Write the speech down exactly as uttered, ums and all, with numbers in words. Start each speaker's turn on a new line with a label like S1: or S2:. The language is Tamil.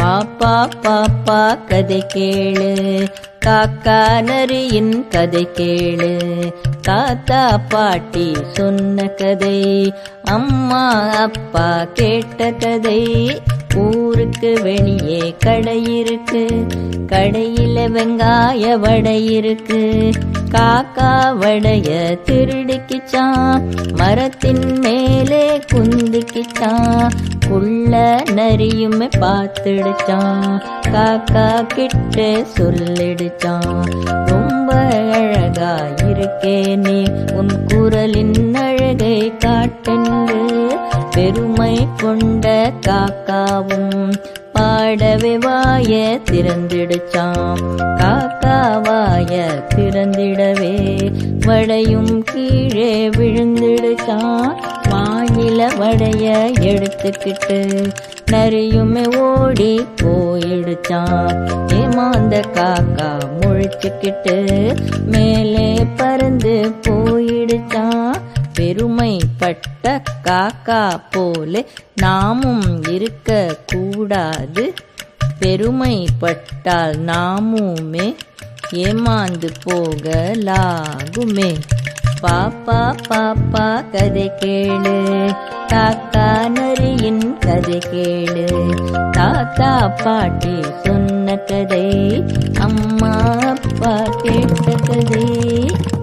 S1: பாப்பா பாப்பா கதை கேளு, காக்கா நரியின் கதை கேளு. தாத்தா பாட்டி சொன்ன கதை, அம்மா அப்பா கேட்ட கதை. ஊருக்கு வெளியே கடை இருக்கு, கடையில வெங்காய வடை இருக்கு. காக்கா வடைய திருடிக்கிச்சான், மரத்தின் மேலே குந்திக்கிச்சான். உள்ள நரியுமே பார்த்துடுச்சான், காக்கா கிட்ட சொல்லிடுச்சான். ரொம்ப அழகா இருக்கே நீ, உன் குரலின் அழகை காட்டென்று பெருமை கொண்ட காக்காவும் பாடவே வாய திறந்திடுச்சான். காக்கா வாய திறந்திடவே வடையும் கீழே விழுந்திடுச்சான். வாயில வடைய எடுத்துக்கிட்டு நரியுமே ஓடி போயிடுச்சான். ஏமாந்த காக்கா முழிச்சுக்கிட்டு மேலே பறந்து போயிடுச்சான். பெருமைப்பட்ட காக்கா போல நாமும் இருக்க கூடாது, பெருமைப்பட்டால் நாமுமே ஏமாந்து போகலாகுமே. பாப்பா பாப்பா கதை கேளு, காக்கா நரியின் கதை கேளு. தாத்தா பாட்டி சொன்ன கதை, அம்மா அப்பா கேட்ட கதை.